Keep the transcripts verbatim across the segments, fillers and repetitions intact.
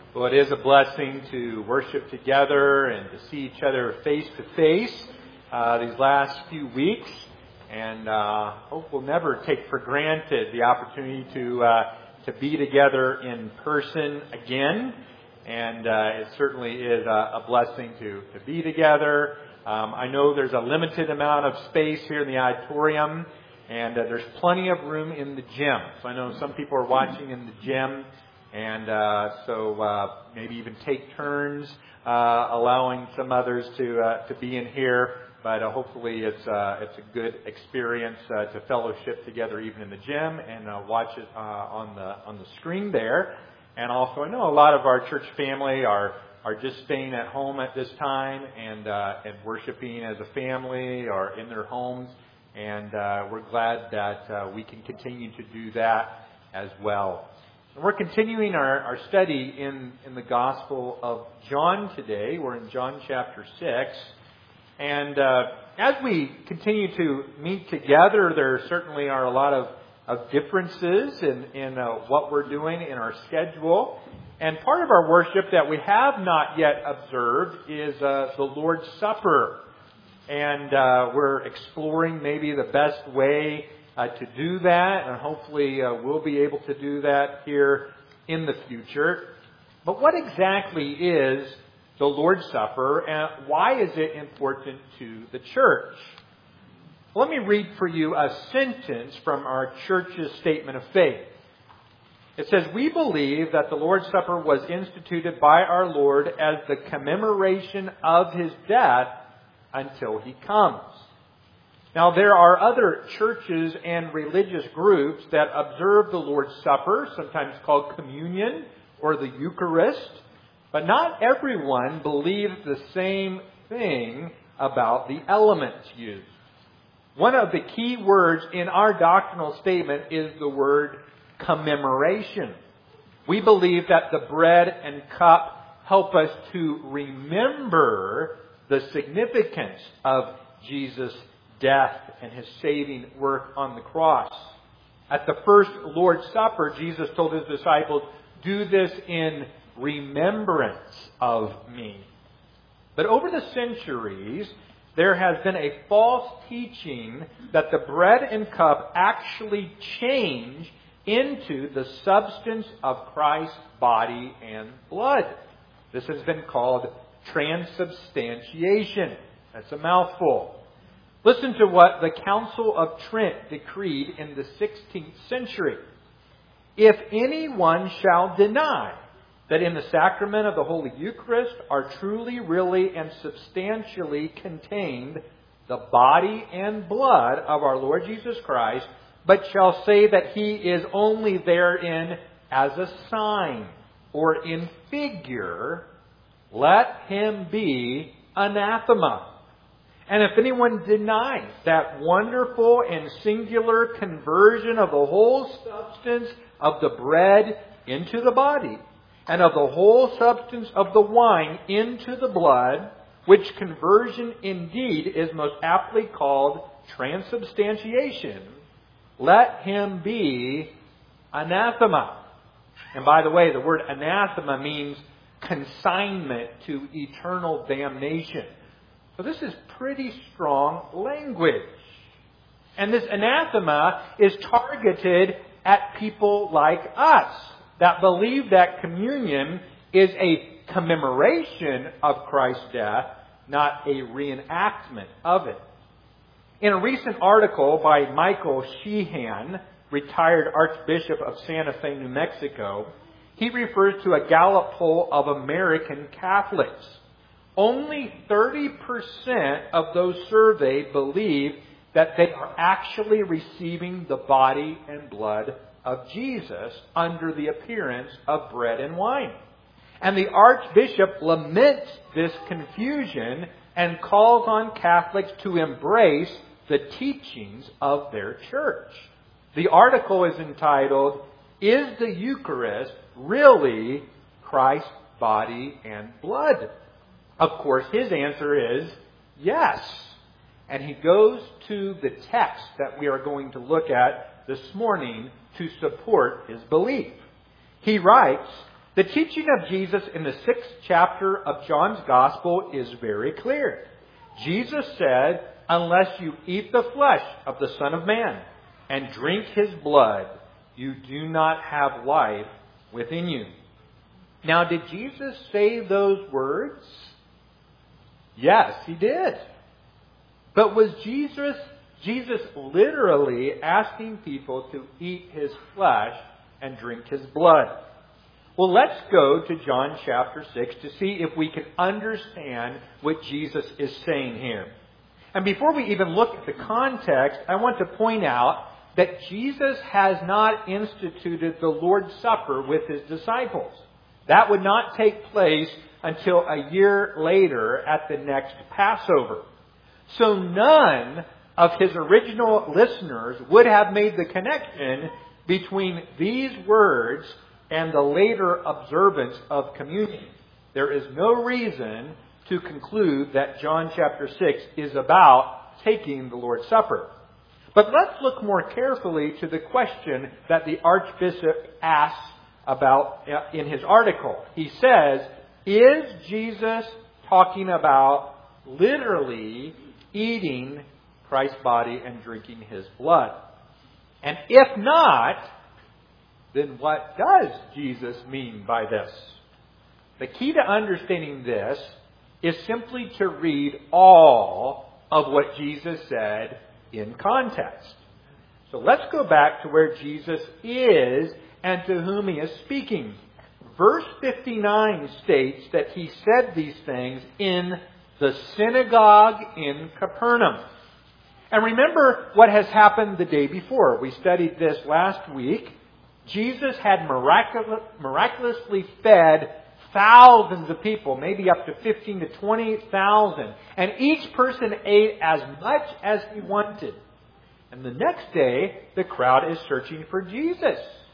Well, it is a blessing to worship together and to see each other face to face uh, these last few weeks. And uh, hope we'll never take for granted the opportunity to uh, to be together in person again. And uh, it certainly is a, a blessing to, to be together. Um, I know there's a limited amount of space here in the auditorium, and uh, there's plenty of room in the gym. So I know some people are watching in the gym. And uh, so uh, maybe even take turns uh, allowing some others to uh, to be in here. But uh, hopefully it's uh, it's a good experience uh, to fellowship together even in the gym and uh, watch it uh, on the on the screen there. And also I know a lot of our church family are are just staying at home at this time and uh, and worshiping as a family or in their homes. And uh, we're glad that uh, we can continue to do that as well. We're continuing our, our study in, in the Gospel of John today. We're in John chapter six. And uh, as we continue to meet together, there certainly are a lot of, of differences in, in uh, what we're doing in our schedule. And part of our worship that we have not yet observed is uh, the Lord's Supper. And uh, we're exploring maybe the best way Uh, to do that, and hopefully uh, we'll be able to do that here in the future. But what exactly is the Lord's Supper, and why is it important to the church? Let me read for you a sentence from our church's statement of faith. It says, "We believe that the Lord's Supper was instituted by our Lord as the commemoration of His death until He comes." Now, there are other churches and religious groups that observe the Lord's Supper, sometimes called communion or the Eucharist, but not everyone believes the same thing about the elements used. One of the key words in our doctrinal statement is the word commemoration. We believe that the bread and cup help us to remember the significance of Jesus' death and His saving work on the cross. At the first Lord's Supper, Jesus told His disciples, "Do this in remembrance of me." But over the centuries, there has been a false teaching that the bread and cup actually change into the substance of Christ's body and blood. This has been called transubstantiation. That's a mouthful. Listen to what the Council of Trent decreed in the sixteenth century. "If anyone shall deny that in the sacrament of the Holy Eucharist are truly, really, and substantially contained the body and blood of our Lord Jesus Christ, but shall say that He is only therein as a sign or in figure, let him be anathema. And if anyone denies that wonderful and singular conversion of the whole substance of the bread into the body, and of the whole substance of the wine into the blood, which conversion indeed is most aptly called transubstantiation, let him be anathema." And by the way, the word anathema means consignment to eternal damnation. So this is pretty strong language. And this anathema is targeted at people like us that believe that communion is a commemoration of Christ's death, not a reenactment of it. In a recent article by Michael Sheehan, retired Archbishop of Santa Fe, New Mexico, he refers to a Gallup poll of American Catholics. Only thirty percent of those surveyed believe that they are actually receiving the body and blood of Jesus under the appearance of bread and wine. And the Archbishop laments this confusion and calls on Catholics to embrace the teachings of their church. The article is entitled, "Is the Eucharist Really Christ's Body and Blood?" Of course, his answer is yes. And he goes to the text that we are going to look at this morning to support his belief. He writes, The teaching of Jesus in the sixth chapter of John's Gospel is very clear. Jesus said, "Unless you eat the flesh of the Son of Man and drink His blood, you do not have life within you." Now, did Jesus say those words? Yes, He did. But was Jesus, Jesus literally asking people to eat His flesh and drink His blood? Well, let's go to John chapter six to see if we can understand what Jesus is saying here. And before we even look at the context, I want to point out that Jesus has not instituted the Lord's Supper with His disciples. That would not take place until a year later at the next Passover. So none of His original listeners would have made the connection between these words and the later observance of communion. There is no reason to conclude that John chapter six is about taking the Lord's Supper. But let's look more carefully to the question that the Archbishop asks about in his article. He says, is Jesus talking about literally eating Christ's body and drinking His blood? And if not, then what does Jesus mean by this? The key to understanding this is simply to read all of what Jesus said in context. So let's go back to where Jesus is and to whom He is speaking. Verse fifty-nine states that He said these things in the synagogue in Capernaum. And remember what has happened the day before. We studied this last week. Jesus had miraculous, miraculously fed thousands of people, maybe up to fifteen to twenty thousand. And each person ate as much as he wanted. And the next day, the crowd is searching for Jesus.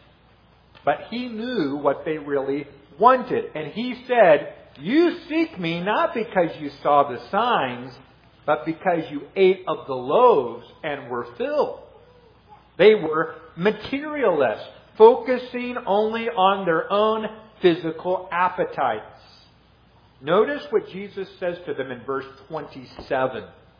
But He knew what they really wanted. And He said, "You seek me not because you saw the signs, but because you ate of the loaves and were filled." They were materialists, focusing only on their own physical appetites. Notice what Jesus says to them in verse twenty-seven.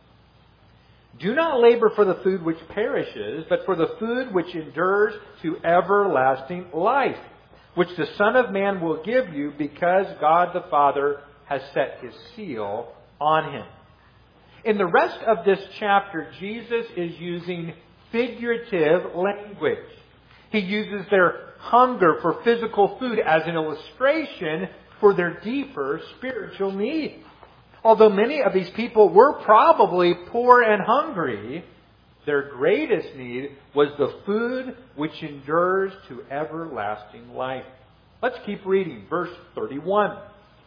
"Do not labor for the food which perishes, but for the food which endures to everlasting life, which the Son of Man will give you, because God the Father has set His seal on Him." In the rest of this chapter, Jesus is using figurative language. He uses their hunger for physical food as an illustration for their deeper spiritual needs. Although many of these people were probably poor and hungry, their greatest need was the food which endures to everlasting life. Let's keep reading. Verse thirty-one.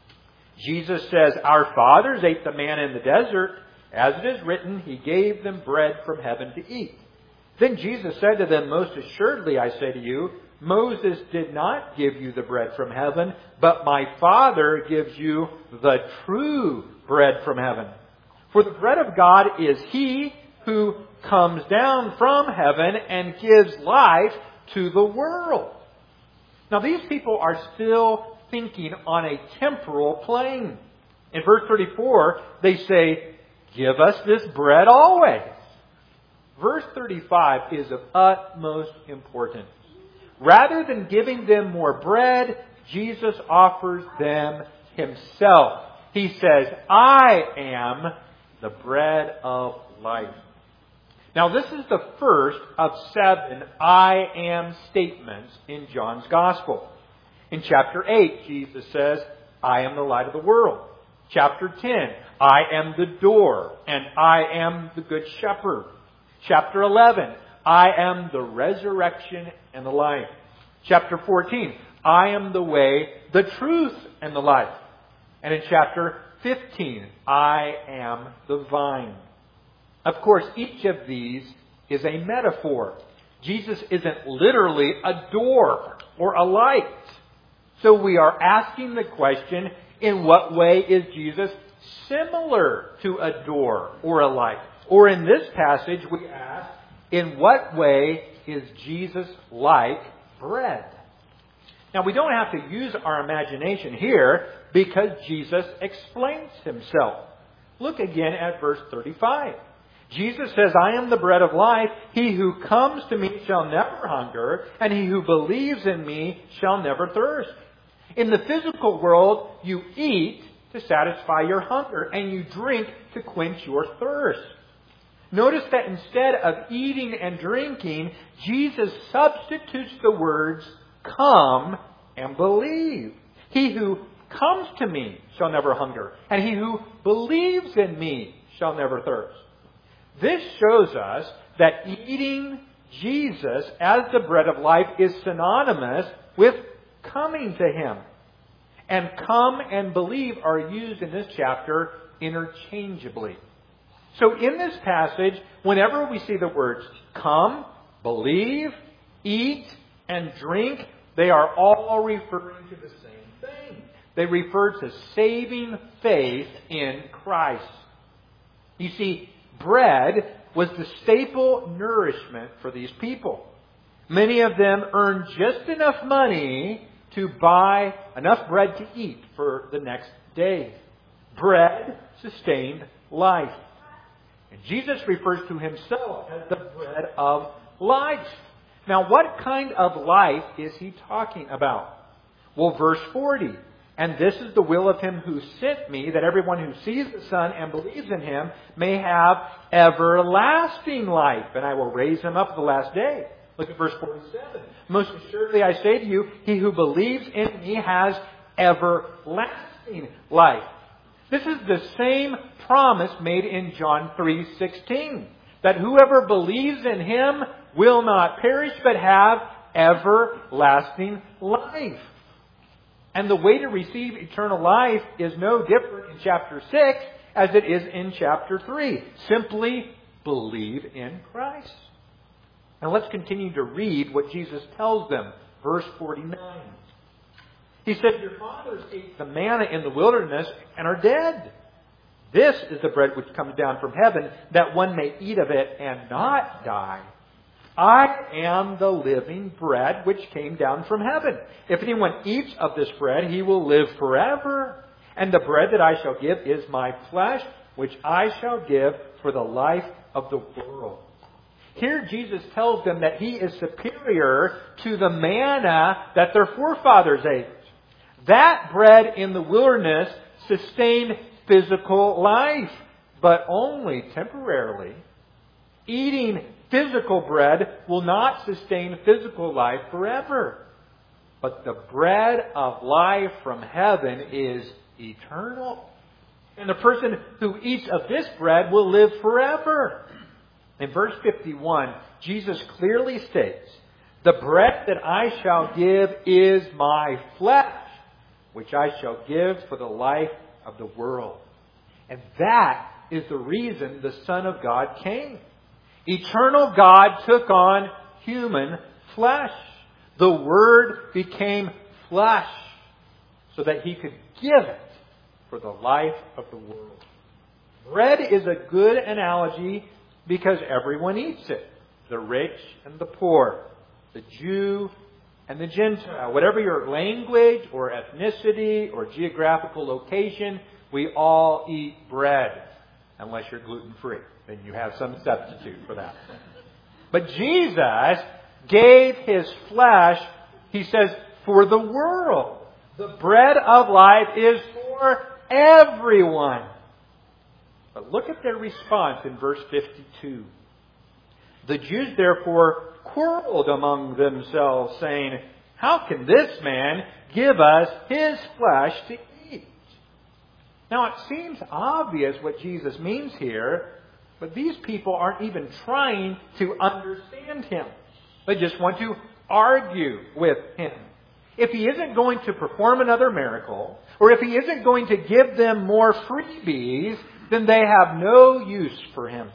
Jesus says, "Our fathers ate the manna in the desert. As it is written, He gave them bread from heaven to eat." Then Jesus said to them, "Most assuredly I say to you, Moses did not give you the bread from heaven, but my Father gives you the true bread from heaven. For the bread of God is He who comes down from heaven and gives life to the world." Now these people are still thinking on a temporal plane. In verse thirty-four, they say, "Give us this bread always." Verse thirty-five is of utmost importance. Rather than giving them more bread, Jesus offers them Himself. He says, "I am the bread of life." Now this is the first of seven I am statements in John's Gospel. In chapter eight, Jesus says, "I am the light of the world." Chapter ten, "I am the door, and I am the good shepherd." Chapter eleven, "I am the resurrection and the life." Chapter fourteen, "I am the way, the truth, and the life." And in chapter fifteen, "I am the vine." Of course, each of these is a metaphor. Jesus isn't literally a door or a light. So we are asking the question, in what way is Jesus similar to a door or a light? Or in this passage, we ask, in what way is Jesus like bread? Now, we don't have to use our imagination here because Jesus explains himself. Look again at verse thirty-five. Jesus says, I am the bread of life. He who comes to me shall never hunger, and he who believes in me shall never thirst. In the physical world, you eat to satisfy your hunger, and you drink to quench your thirst. Notice that instead of eating and drinking, Jesus substitutes the words, come and believe. He who comes to me shall never hunger, and he who believes in me shall never thirst. This shows us that eating Jesus as the bread of life is synonymous with coming to Him. And come and believe are used in this chapter interchangeably. So in this passage, whenever we see the words come, believe, eat, and drink, they are all referring to the same thing. They refer to saving faith in Christ. You see, bread was the staple nourishment for these people. Many of them earned just enough money to buy enough bread to eat for the next day. Bread sustained life. And Jesus refers to Himself as the bread of life. Now, what kind of life is He talking about? Well, verse forty. And this is the will of Him who sent me, that everyone who sees the Son and believes in Him may have everlasting life, and I will raise him up the last day. Look at verse forty-seven. Most assuredly I say to you, he who believes in me has everlasting life. This is the same promise made in John three sixteen. That whoever believes in Him will not perish, but have everlasting life. And the way to receive eternal life is no different in chapter six as it is in chapter three. Simply believe in Christ. Now let's continue to read what Jesus tells them. Verse forty-nine. He said, your fathers ate the manna in the wilderness and are dead. This is the bread which comes down from heaven, that one may eat of it and not die. I am the living bread which came down from heaven. If anyone eats of this bread, he will live forever. And the bread that I shall give is my flesh, which I shall give for the life of the world. Here Jesus tells them that He is superior to the manna that their forefathers ate. That bread in the wilderness sustained physical life, but only temporarily. Eating physical bread will not sustain physical life forever. But the bread of life from heaven is eternal. And the person who eats of this bread will live forever. In verse fifty-one, Jesus clearly states, the bread that I shall give is my flesh, which I shall give for the life of the world. And that is the reason the Son of God came. Eternal God took on human flesh. The Word became flesh so that He could give it for the life of the world. Bread is a good analogy because everyone eats it. The rich and the poor. The Jew and the Gentile. Whatever your language or ethnicity or geographical location, we all eat bread. Unless you're gluten-free. Then you have some substitute for that. But Jesus gave His flesh, He says, for the world. The bread of life is for everyone. But look at their response in verse fifty-two. The Jews therefore quarreled among themselves, saying, how can this man give us His flesh to eat? Now it seems obvious what Jesus means here, but these people aren't even trying to understand Him. They just want to argue with Him. If He isn't going to perform another miracle, or if He isn't going to give them more freebies, then they have no use for Him.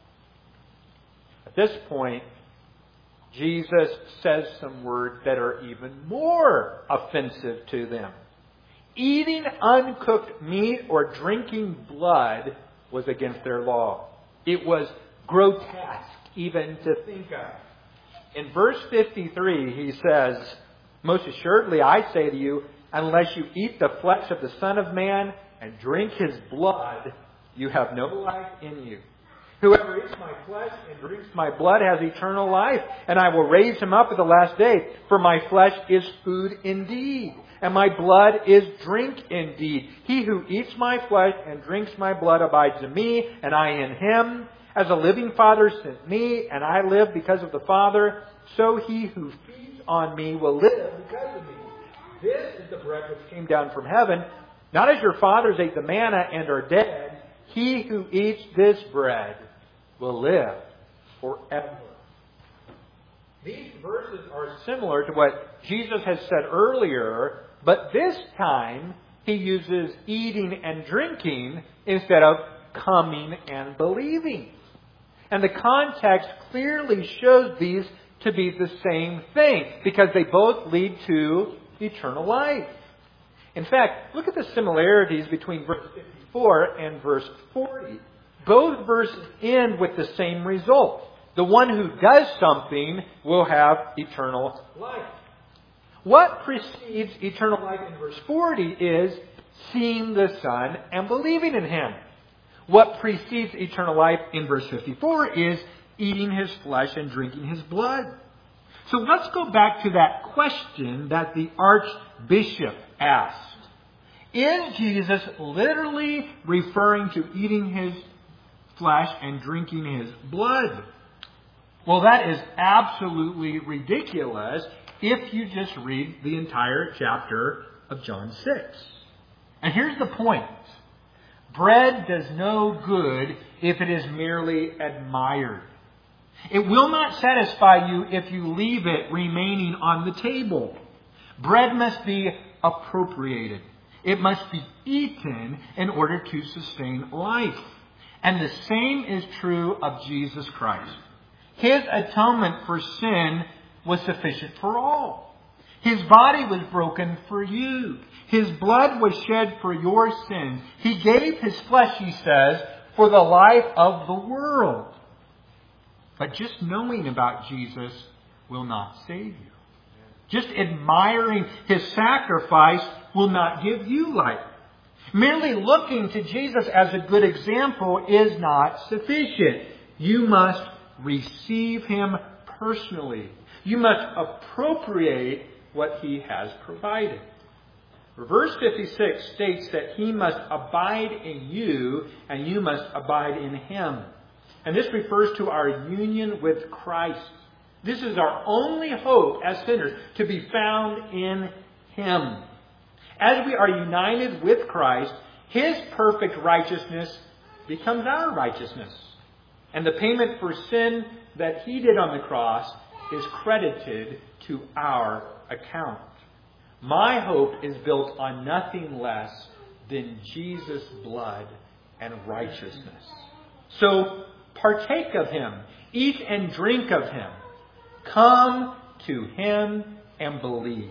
At this point, Jesus says some words that are even more offensive to them. Eating uncooked meat or drinking blood was against their law. It was grotesque even to think of. In verse fifty-three, He says, Most assuredly, I say to you, unless you eat the flesh of the Son of Man and drink His blood, you have no life in you. Whoever eats my flesh and drinks my blood has eternal life, and I will raise him up at the last day. For my flesh is food indeed, and my blood is drink indeed. He who eats my flesh and drinks my blood abides in me, and I in him. As a living Father sent me, and I live because of the Father, so he who feeds on me will live because of me. This is the bread which came down from heaven, not as your fathers ate the manna and are dead. He who eats this bread will live forever. These verses are similar to what Jesus has said earlier, but this time He uses eating and drinking instead of coming and believing. And the context clearly shows these to be the same thing, because they both lead to eternal life. In fact, look at the similarities between verse fifty-four and verse forty. Both verses end with the same result. The one who does something will have eternal life. What precedes eternal life in verse forty is seeing the Son and believing in Him. What precedes eternal life in verse fifty-four is eating His flesh and drinking His blood. So let's go back to that question that the Archbishop asked. Is Jesus literally referring to eating His flesh and drinking His blood? Well, that is absolutely ridiculous if you just read the entire chapter of John six. And here's the point. Bread does no good if it is merely admired. It will not satisfy you if you leave it remaining on the table. Bread must be appropriated. It must be eaten in order to sustain life. And the same is true of Jesus Christ. His atonement for sin was sufficient for all. His body was broken for you. His blood was shed for your sins. He gave His flesh, He says, for the life of the world. But just knowing about Jesus will not save you. Just admiring His sacrifice will not give you life. Merely looking to Jesus as a good example is not sufficient. You must receive Him personally. You must appropriate what He has provided. Verse fifty-six states that He must abide in you and you must abide in Him. And this refers to our union with Christ. This is our only hope as sinners, to be found in Him. As we are united with Christ, His perfect righteousness becomes our righteousness. And the payment for sin that He did on the cross is credited to our account. My hope is built on nothing less than Jesus' blood and righteousness. So partake of Him. Eat and drink of Him. Come to Him and believe.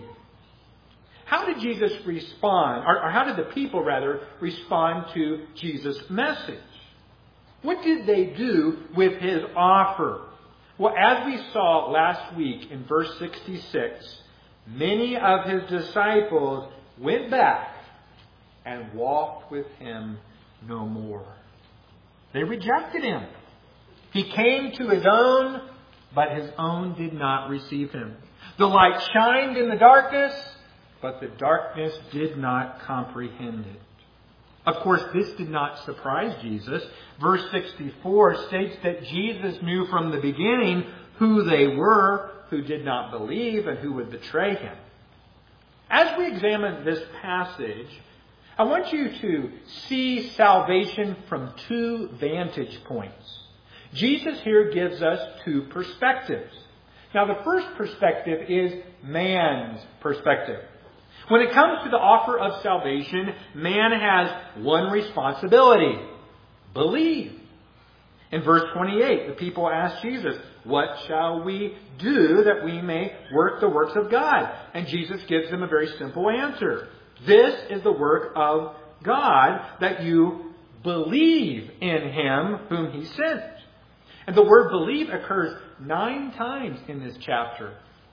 How did Jesus respond, or, or how did the people, rather, respond to Jesus' message? What did they do with His offer? Well, as we saw last week in verse sixty-six, many of His disciples went back and walked with Him no more. They rejected Him. He came to His own, but His own did not receive Him. The light shined in the darkness, but the darkness did not comprehend it. Of course, this did not surprise Jesus. Verse sixty-four states that Jesus knew from the beginning who they were who did not believe and who would betray Him. As we examine this passage, I want you to see salvation from two vantage points. Jesus here gives us two perspectives. Now, the first perspective is man's perspective. When it comes to the offer of salvation, man has one responsibility: believe. In verse twenty-eight, the people ask Jesus, "What shall we do that we may work the works of God?" And Jesus gives them a very simple answer. This is the work of God, that you believe in Him whom He sent. And the word believe occurs nine times in this chapter.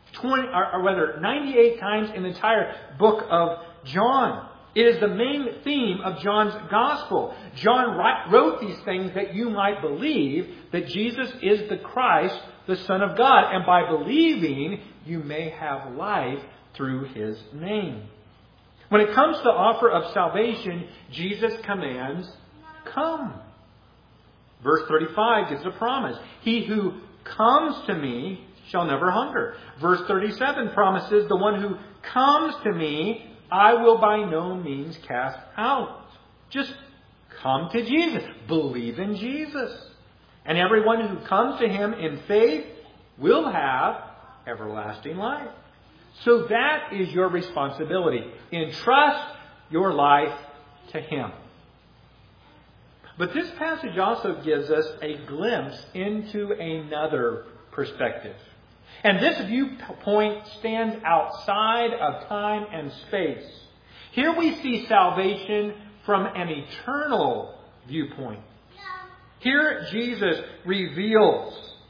twenty, or, or rather ninety-eight times in the entire book of John. It is the main theme of John's gospel. John wrote these things that you might believe that Jesus is the Christ, the Son of God. And by believing, you may have life through His name. When it comes to the offer of salvation, Jesus commands, come. Verse thirty-five gives a promise. He who comes to me shall never hunger. Verse thirty-seven promises, the one who comes to me, I will by no means cast out. Just come to Jesus. Believe in Jesus. And everyone who comes to Him in faith will have everlasting life. So that is your responsibility. Entrust your life to Him. But this passage also gives us a glimpse into another perspective. And this viewpoint stands outside of time and space. Here we see salvation from an eternal viewpoint. Here Jesus reveals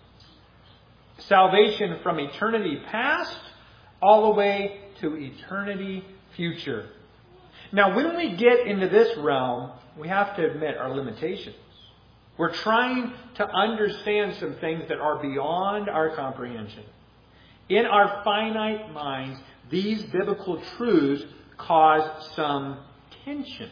salvation from eternity past all the way to eternity future. Now, when we get into this realm, we have to admit our limitations. We're trying to understand some things that are beyond our comprehension. In our finite minds, these biblical truths cause some tension.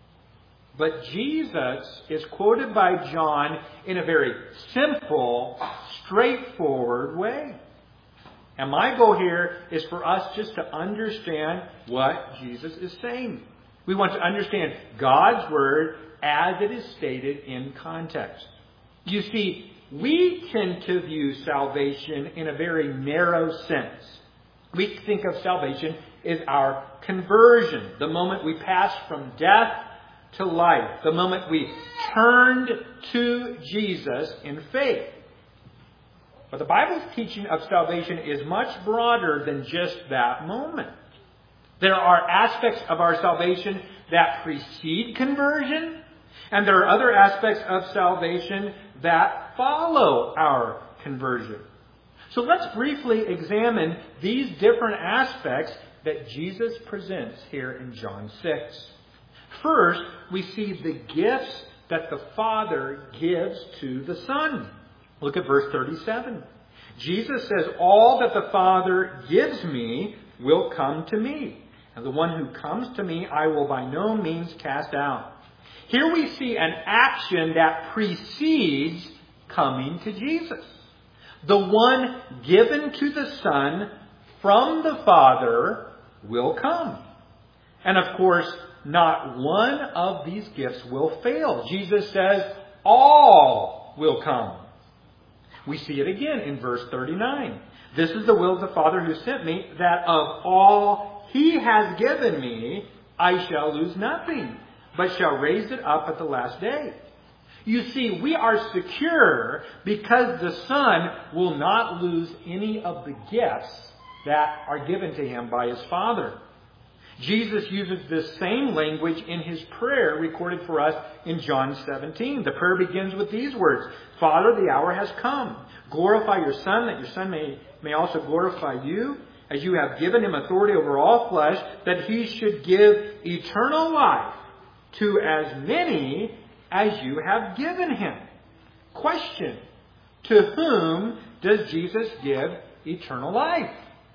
But Jesus is quoted by John in a very simple, straightforward way. And my goal here is for us just to understand what Jesus is saying. We want to understand God's Word as it is stated in context. You see, we tend to view salvation in a very narrow sense. We think of salvation as our conversion, the moment we pass from death to life, the moment we turned to Jesus in faith. But the Bible's teaching of salvation is much broader than just that moment. There are aspects of our salvation that precede conversion, and there are other aspects of salvation that follow our conversion. So let's briefly examine these different aspects that Jesus presents here in John six. First, we see the gifts that the Father gives to the Son. Look at verse thirty-seven. Jesus says, all that the Father gives me will come to me. And the one who comes to me, I will by no means cast out. Here we see an action that precedes coming to Jesus. The one given to the Son from the Father will come. And of course, not one of these gifts will fail. Jesus says, all will come. We see it again in verse thirty-nine. This is the will of the Father who sent me, that of all He has given me, I shall lose nothing, but shall raise it up at the last day. You see, we are secure because the Son will not lose any of the gifts that are given to Him by His Father. Jesus uses this same language in His prayer recorded for us in John seventeen. The prayer begins with these words, Father, the hour has come. Glorify your Son, that your Son may, may also glorify you, as you have given Him authority over all flesh, that He should give eternal life to as many as you have given Him. Question, to whom does Jesus give eternal life?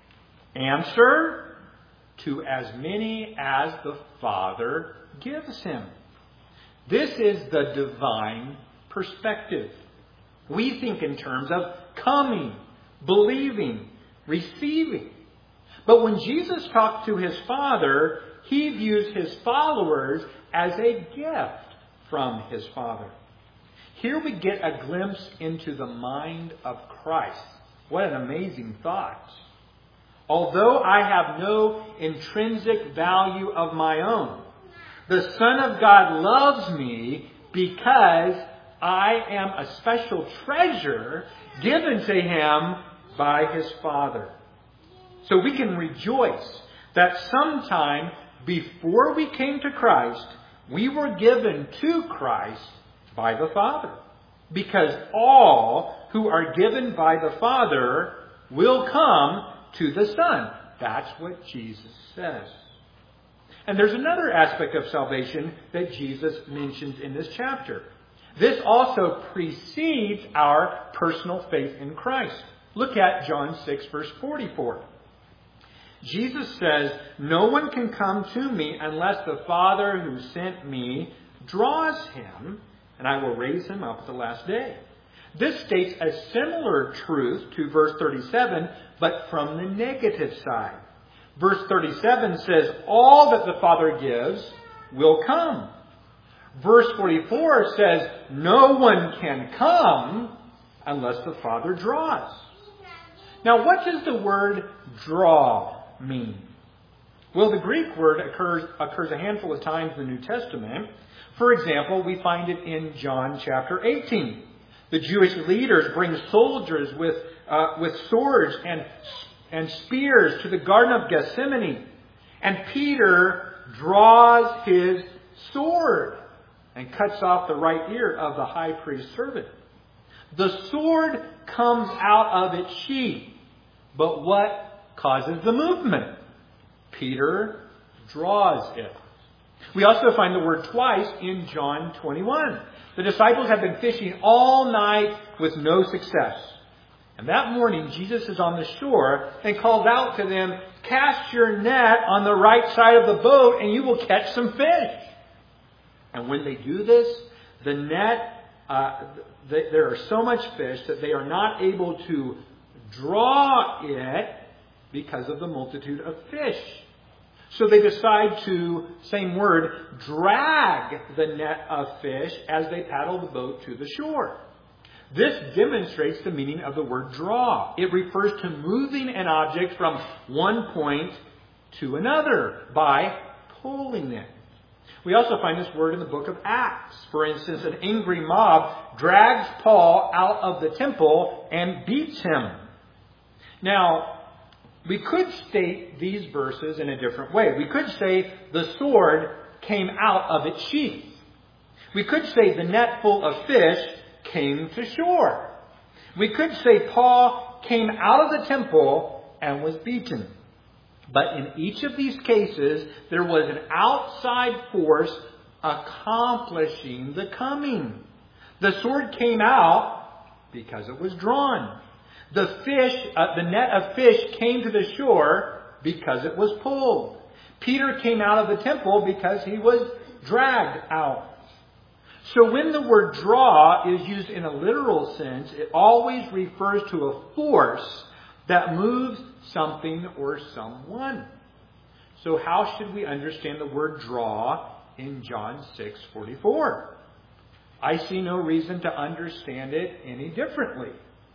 Answer, to as many as the Father gives Him. This is the divine perspective. We think in terms of coming, believing, receiving. But when Jesus talks to His Father, He views His followers as a gift from His Father. Here we get a glimpse into the mind of Christ. What an amazing thought. Although I have no intrinsic value of my own, the Son of God loves me because I am a special treasure given to Him by His Father. So we can rejoice that sometime before we came to Christ, we were given to Christ by the Father. Because all who are given by the Father will come to the Son. That's what Jesus says. And there's another aspect of salvation that Jesus mentions in this chapter. This also precedes our personal faith in Christ. Look at John six, verse forty-four. Jesus says, "No one can come to me unless the Father who sent me draws him, and I will raise him up at the last day." This states a similar truth to verse thirty-seven, but from the negative side. Verse thirty-seven says, "All that the Father gives will come." Verse forty-four says, "No one can come unless the Father draws." Now, what does the word draw mean? Well, the Greek word occurs, occurs a handful of times in the New Testament. For example, we find it in John chapter eighteen. The Jewish leaders bring soldiers with, uh, with swords and, and spears to the Garden of Gethsemane. And Peter draws his sword and cuts off the right ear of the high priest's servant. The sword comes out of its sheath. But what causes the movement? Peter draws it. We also find the word twice in John twenty-one. The disciples have been fishing all night with no success. And that morning, Jesus is on the shore and calls out to them, "Cast your net on the right side of the boat and you will catch some fish." And when they do this, the net, uh, th- there are so much fish that they are not able to draw it because of the multitude of fish. So they decide to, same word, drag the net of fish as they paddle the boat to the shore. This demonstrates the meaning of the word draw. It refers to moving an object from one point to another by pulling it. We also find this word in the book of Acts. For instance, an angry mob drags Paul out of the temple and beats him. Now, we could state these verses in a different way. We could say the sword came out of its sheath. We could say the net full of fish came to shore. We could say Paul came out of the temple and was beaten. But in each of these cases, there was an outside force accomplishing the coming. The sword came out because it was drawn. The fish, uh, the net of fish came to the shore because it was pulled. Peter came out of the temple because he was dragged out. So when the word draw is used in a literal sense, it always refers to a force that moves something or someone. So how should we understand the word draw in John six forty-four? I see no reason to understand it any differently.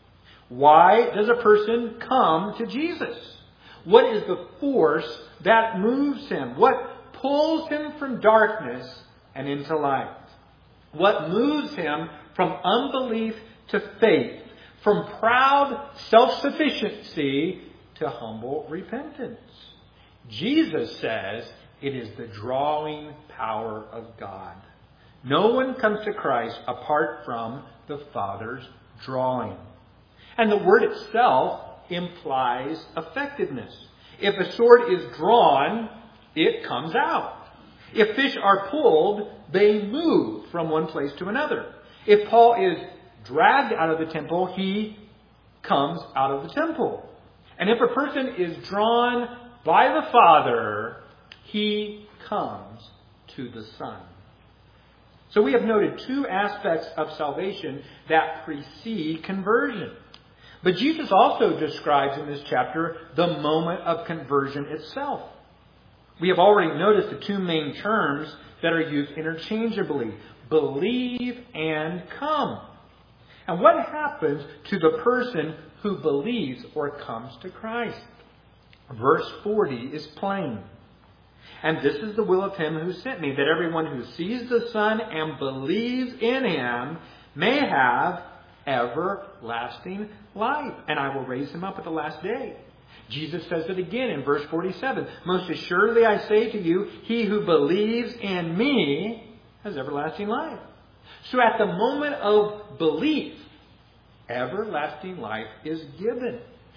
Why does a person come to Jesus? What is the force that moves him? What pulls him from darkness and into light? What moves him from unbelief to faith? From proud self-sufficiency to humble repentance? Jesus says it is the drawing power of God. No one comes to Christ apart from the Father's drawing. And the word itself implies effectiveness. If a sword is drawn, it comes out. If fish are pulled, they move from one place to another. If Paul is dragged out of the temple, he comes out of the temple. And if a person is drawn by the Father, he comes to the Son. So we have noted two aspects of salvation that precede conversion. But Jesus also describes in this chapter the moment of conversion itself. We have already noticed the two main terms that are used interchangeably: believe and come. And what happens to the person who believes or comes to Christ? Verse forty is plain. "And this is the will of him who sent me, that everyone who sees the Son and believes in him may have everlasting life, and I will raise him up at the last day." Jesus says it again in verse forty-seven. "Most assuredly I say to you, he who believes in me has everlasting life." So at the moment of belief, everlasting life is given.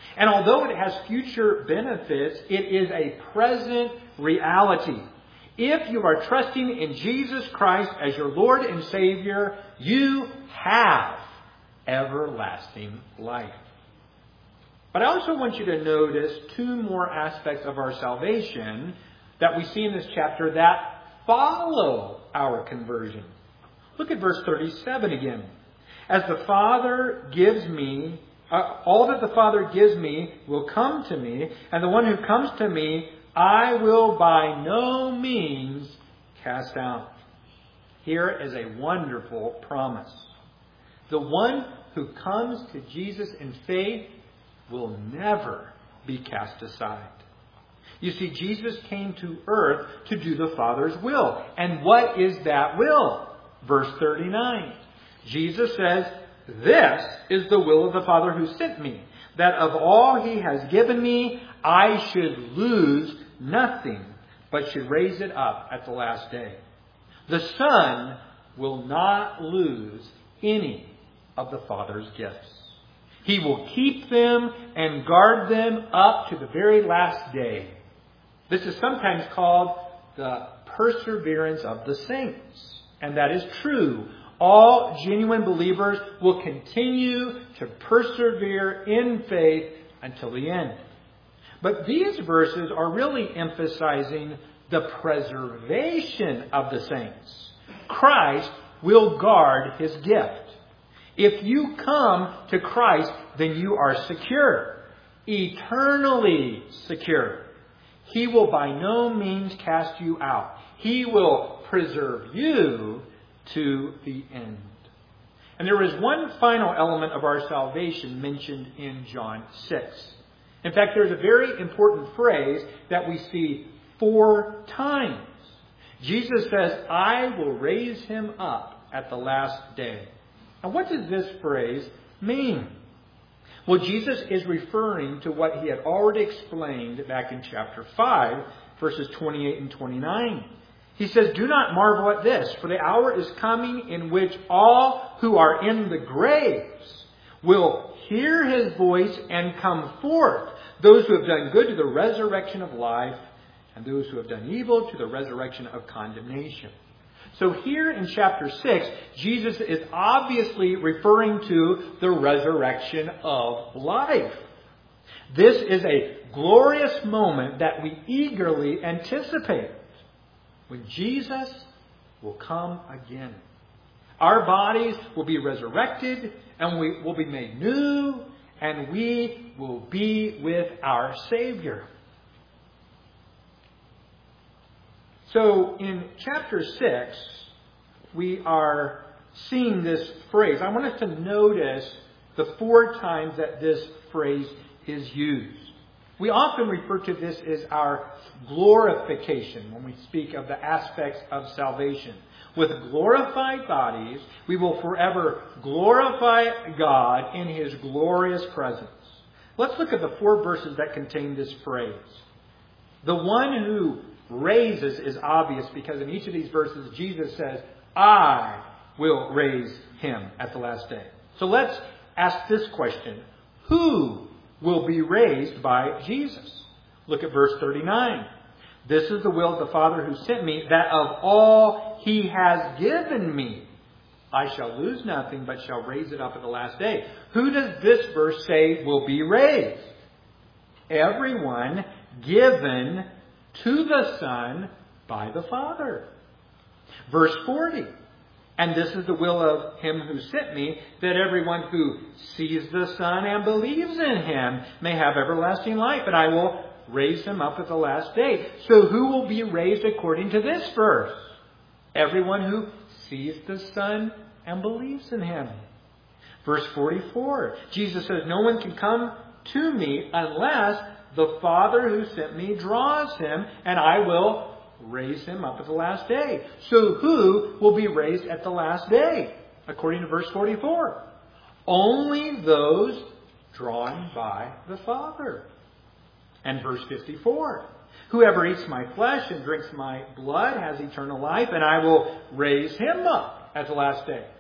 And although it has future benefits, it is a present reality. If you are trusting in Jesus Christ as your Lord and Savior, you have everlasting life. But I also want you to notice two more aspects of our salvation that we see in this chapter that follow our conversion. Look at verse thirty-seven again. As the Father gives me, uh, all that the Father gives me will come to me, and the one who comes to me I will by no means cast out. Here is a wonderful promise. The one who comes to Jesus in faith will never be cast aside. You see, Jesus came to earth to do the Father's will. And what is that will? Verse thirty-nine. Jesus says, "This is the will of the Father who sent me, that of all He has given me, I should lose nothing, but should raise it up at the last day." The Son will not lose any of the Father's gifts. He will keep them and guard them up to the very last day. This is sometimes called the perseverance of the saints. And that is true. All genuine believers will continue to persevere in faith until the end. But these verses are really emphasizing the preservation of the saints. Christ will guard His gift. If you come to Christ, then you are secure, eternally secure. He will by no means cast you out. He will preserve you to the end. And there is one final element of our salvation mentioned in John six. In fact, there's a very important phrase that we see four times. Jesus says, "I will raise him up at the last day." Now, what does this phrase mean? Well, Jesus is referring to what He had already explained back in chapter five, verses twenty-eight and twenty-nine. He says, "Do not marvel at this, for the hour is coming in which all who are in the graves will hear His voice and come forth. Those who have done good to the resurrection of life, and those who have done evil to the resurrection of condemnation." So here in chapter six, Jesus is obviously referring to the resurrection of life. This is a glorious moment that we eagerly anticipate, when Jesus will come again. Our bodies will be resurrected, and we will be made new, and we will be with our Savior. So in chapter six, we are seeing this phrase. I want us to notice the four times that this phrase is used. We often refer to this as our glorification when we speak of the aspects of salvation. With glorified bodies, we will forever glorify God in His glorious presence. Let's look at the four verses that contain this phrase. The one who raises is obvious because in each of these verses Jesus says, "I will raise him at the last day." So let's ask this question. Who will be raised by Jesus? Look at verse thirty-nine. "This is the will of the Father who sent me, that of all He has given me, I shall lose nothing, but shall raise it up at the last day." Who does this verse say will be raised? Everyone given to the Son by the Father. Verse forty. "And this is the will of Him who sent me, that everyone who sees the Son and believes in Him may have everlasting life, and I will raise him up at the last day." So who will be raised according to this verse? Everyone who sees the Son and believes in Him. Verse forty-four. Jesus says, "No one can come to me unless the Father who sent me draws him, and I will raise him up at the last day." So who will be raised at the last day? According to verse forty-four. Only those drawn by the Father. And verse fifty-four. "Whoever eats my flesh and drinks my blood has eternal life, and I will raise him up at the last day."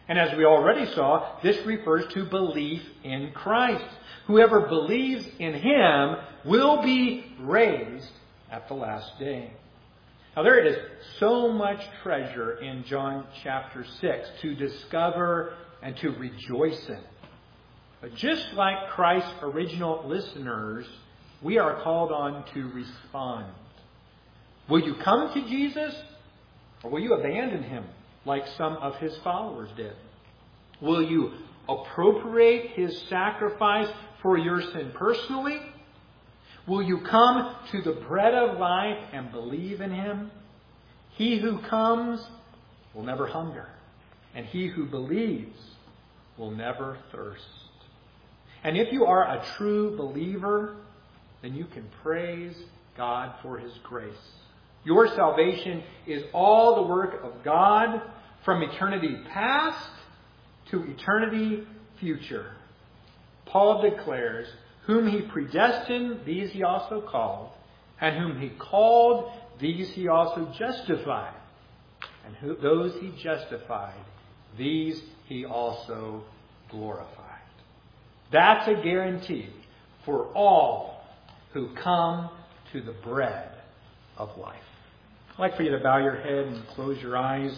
And as we already saw, this refers to belief in Christ. Whoever believes in Him will be raised at the last day. Now there is so much treasure in John chapter six to discover and to rejoice in. But just like Christ's original listeners, we are called on to respond. Will you come to Jesus, or will you abandon Him like some of His followers did? Will you appropriate His sacrifice for your sin personally? Will you come to the bread of life and believe in Him? He who comes will never hunger, and he who believes will never thirst. And if you are a true believer, then you can praise God for His grace. Your salvation is all the work of God from eternity past to eternity future. Paul declares, whom He predestined, these He also called. And whom He called, these He also justified. And who, those He justified, these He also glorified. That's a guarantee for all who come to the bread of life. I'd like for you to bow your head and close your eyes.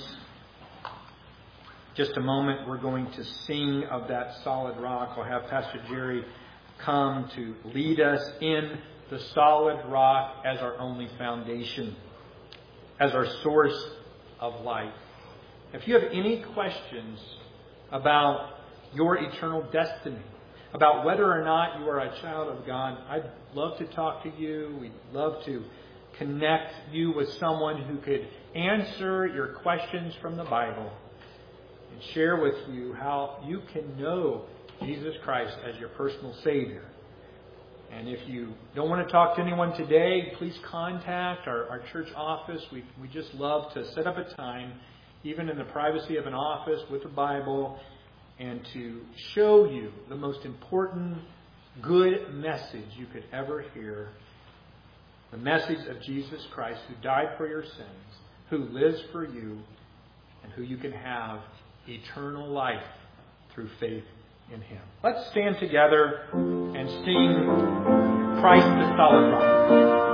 Just a moment, we're going to sing of that solid rock. I'll have Pastor Jerry come to lead us in the solid rock as our only foundation, as our source of life. If you have any questions about your eternal destiny, about whether or not you are a child of God, I'd love to talk to you. We'd love to connect you with someone who could answer your questions from the Bible and share with you how you can know Jesus Christ as your personal Savior. And if you don't want to talk to anyone today, please contact our, our church office. We, we just love to set up a time, even in the privacy of an office with a Bible, and to show you the most important good message you could ever hear. The message of Jesus Christ, who died for your sins, who lives for you, and who you can have eternal life through faith in Him. Let's stand together and sing Christ the Solid Rock.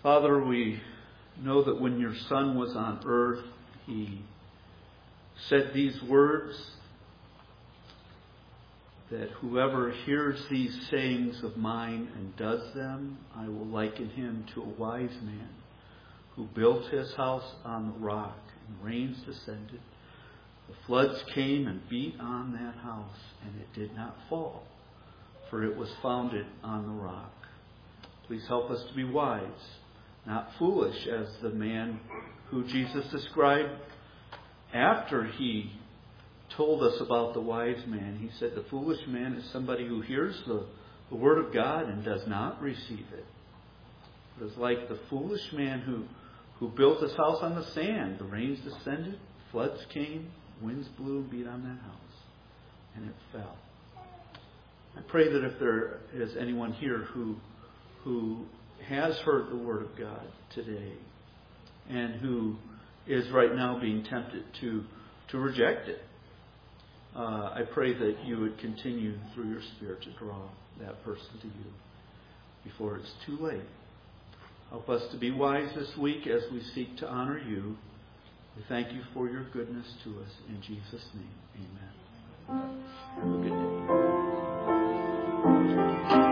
Father, we know that when your Son was on earth, he said these words, that whoever hears these sayings of mine and does them, I will liken him to a wise man who built his house on the rock, and rains descended. The floods came and beat on that house, and it did not fall, for it was founded on the rock. Please help us to be wise, not foolish, as the man who Jesus described after he told us about the wise man. He said the foolish man is somebody who hears the, the word of God and does not receive it. It was like the foolish man who, who built his house on the sand. The rains descended, floods came, winds blew and beat on that house, and it fell. I pray that if there is anyone here who who has heard the word of God today and who is right now being tempted to, to reject it, uh, I pray that you would continue through your Spirit to draw that person to you before it's too late. Help us to be wise this week as we seek to honor you. We thank you for your goodness to us. In Jesus' name, amen. Have a good day.